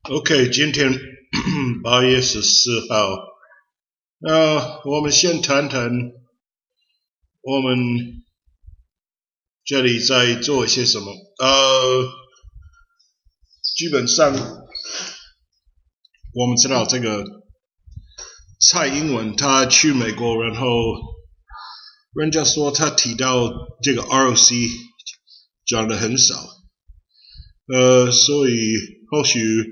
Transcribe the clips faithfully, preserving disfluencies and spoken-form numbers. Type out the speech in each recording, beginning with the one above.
OK， 今天八月十四号，那我们先谈谈我们这里在做一些什么。呃，基本上我们知道这个蔡英文他去美国，然后人家说他提到这个 R O C 讲的很少，呃，所以或许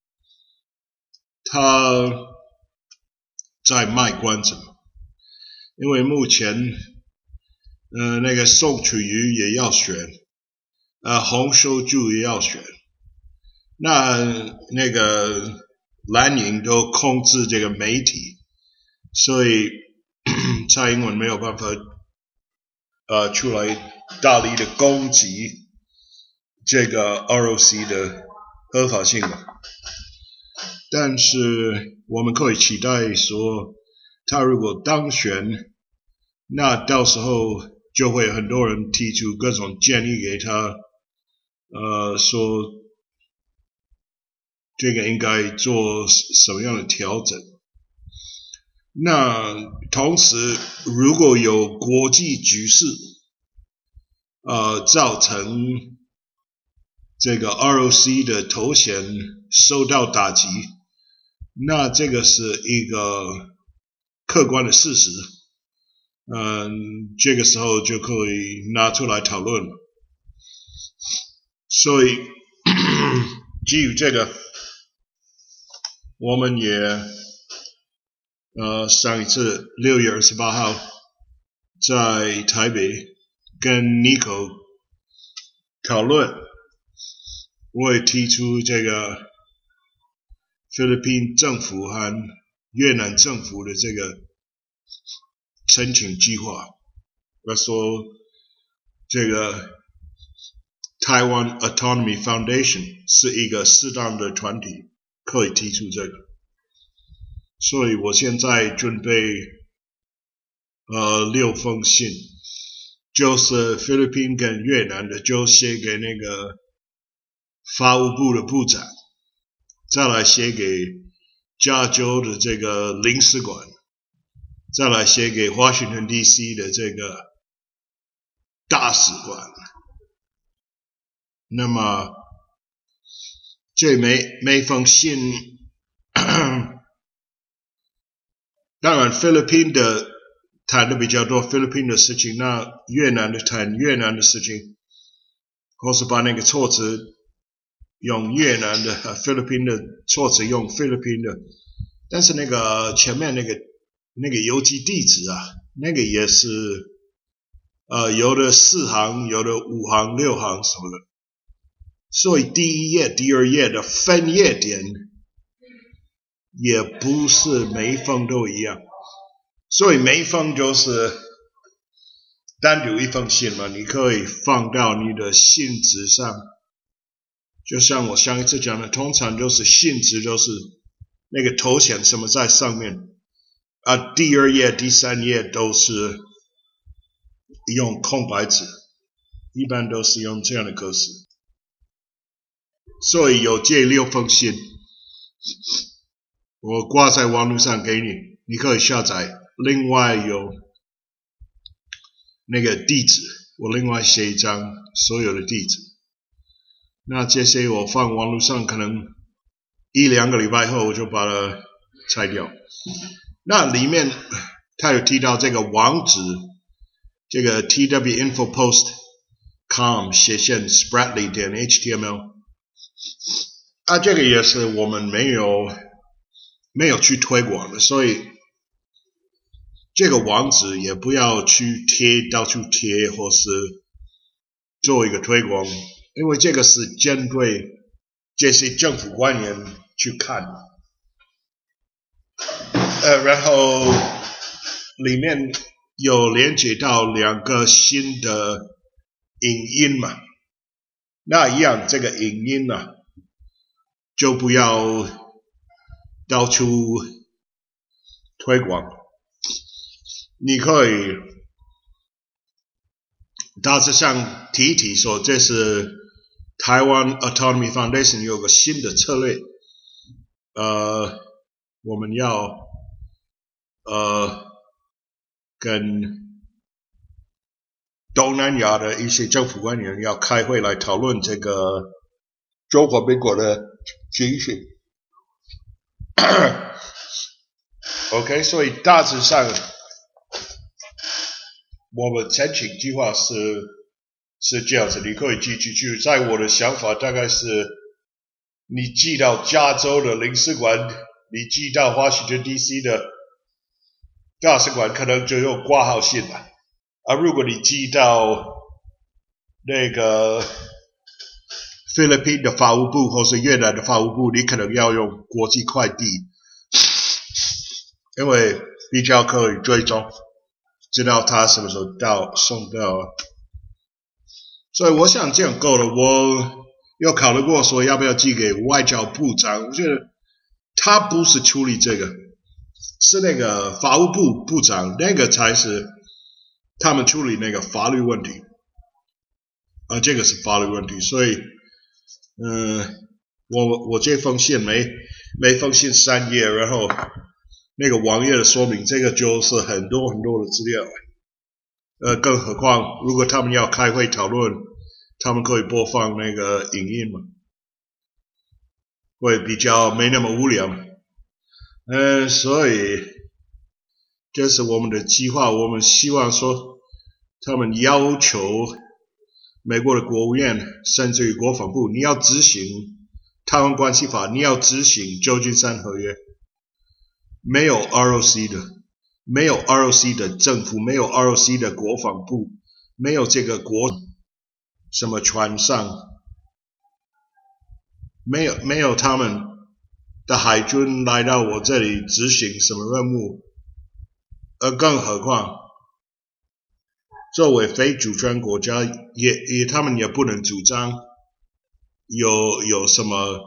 他在卖关子，因为目前呃那个宋楚瑜也要选，呃洪秀柱也要选，那那个蓝营都控制这个媒体，所以蔡英文没有办法呃出来大力的攻击这个 R O C 的合法性嘛。但是我们可以期待说，他如果当选，那到时候就会有很多人提出各种建议给他，呃，说这个应该做什么样的调整。那同时，如果有国际局势，呃，造成这个 R O C 的头衔受到打击，那这个是一个客观的事实，嗯，这个时候就可以拿出来讨论了。所以基于这个，我们也呃上一次六月二十八号在台北跟 Nico 讨论，我也提出这个菲律宾政府和越南政府的这个申请计划，我说这个台湾 Autonomy Foundation 是一个适当的团体，可以提出这个，所以我现在准备呃六封信，就是菲律宾跟越南的就写给那个法务部的部长，再来写给加州的这个领事馆，再来写给华盛顿 D C 的这个大使馆。那么这每每封信当然菲律宾的谈的比较多菲律宾的事情，那越南的谈越南的事情，或是把那个措辞用越南的，菲律宾的措辞用菲律宾的，但是那个前面那个那个邮寄地址啊，那个也是呃有的四行，有的五行六行什么的，所以第一页第二页的分页点也不是每一封都一样，所以每一封就是单独一封信嘛，你可以放到你的信纸上，就像我上一次讲的，通常就是信纸就是那个头衔什么在上面啊，第二页第三页都是用空白纸，一般都是用这样的格式。所以有这六封信，我挂在网络上给你，你可以下载。另外有那个地址，我另外写一张所有的地址。那这些我放网络上，可能一两个礼拜后我就把它拆掉。那里面他有提到这个网址，这个 t w info post com 斜线 spratly 点 html， 啊，这个也是我们没有没有去推广的，所以这个网址也不要去贴到处贴，或是做一个推广，因为这个是针对这些政府官员去看的。呃，然后里面有连接到两个新的影音嘛，那一样这个影音啊，就不要到处推广，你可以大致上提一提说，这是台湾 Autonomy Foundation 有个新的策略， 呃，我们要呃跟东南亚的一些政府官员要开会来讨论这个中华民国的情形。OK， 所以大致上我们前情计划是是这样子，你可以寄出去。在我的想法大概是，你寄到加州的领事馆，你寄到华盛顿 D C 的大使馆，可能就有挂号信了。而如果你寄到那个菲律宾的法务部或是越南的法务部，你可能要用国际快递，因为比较可以追踪，知道他什么时候到送到。所以我想这样够了。我有考虑过说要不要寄给外交部长，我觉得他不是处理这个，是那个法务部部长，那个才是他们处理那个法律问题，啊，这个是法律问题。所以，嗯、呃，我我这封信每每封信三页，然后那个网页的说明，这个就是很多很多的资料。呃，更何况如果他们要开会讨论，他们可以播放那个影音嘛，会比较没那么无聊。嗯、呃，所以这是我们的计划。我们希望说，他们要求美国的国务院甚至于国防部，你要执行台湾关系法，你要执行旧金山合约。没有 R O C 的，没有 R O C 的政府，没有 R O C 的国防部，没有这个国什么船上，没有没有他们的海军来到我这里执行什么任务，而更何况作为非主权国家，也也他们也不能主张有有什么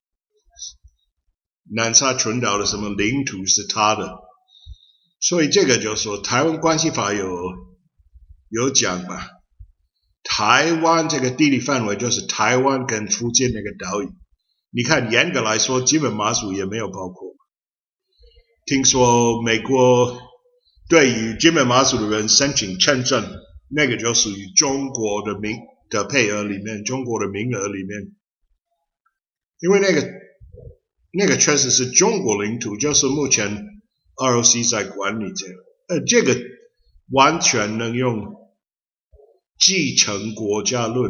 南沙群岛的什么领土是他的，所以这个就说台湾关系法有有讲嘛，台湾这个地理范围就是台湾跟福建那个岛屿，你看严格来说金门马祖也没有包括。听说美国对于金门马祖的人申请签证，那个就属于中国的名的配额里面，中国的名额里面，因为那个那个确实是中国领土，就是目前 R O C 在管理这个，呃，这个完全能用继承国家论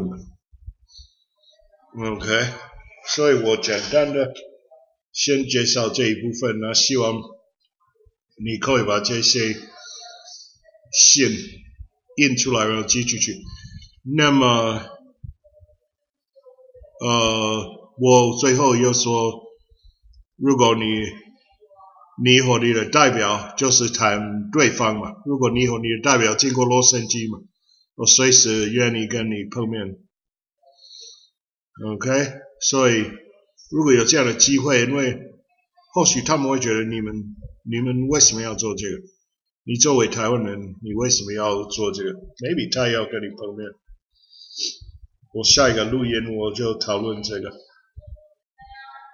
，OK， 所以我简单的先介绍这一部分呢，希望你可以把这些信印出来，然后寄出去。那么，呃，我最后又说，如果你你和你的代表就是谈对方嘛，如果你和你的代表经过洛杉矶嘛，我随时愿意跟你碰面。OK， 所以如果有这样的机会，因为或许他们会觉得你们你们为什么要做这个？你作为台湾人，你为什么要做这个 ？Maybe 他要跟你碰面。我下一个录音我就讨论这个。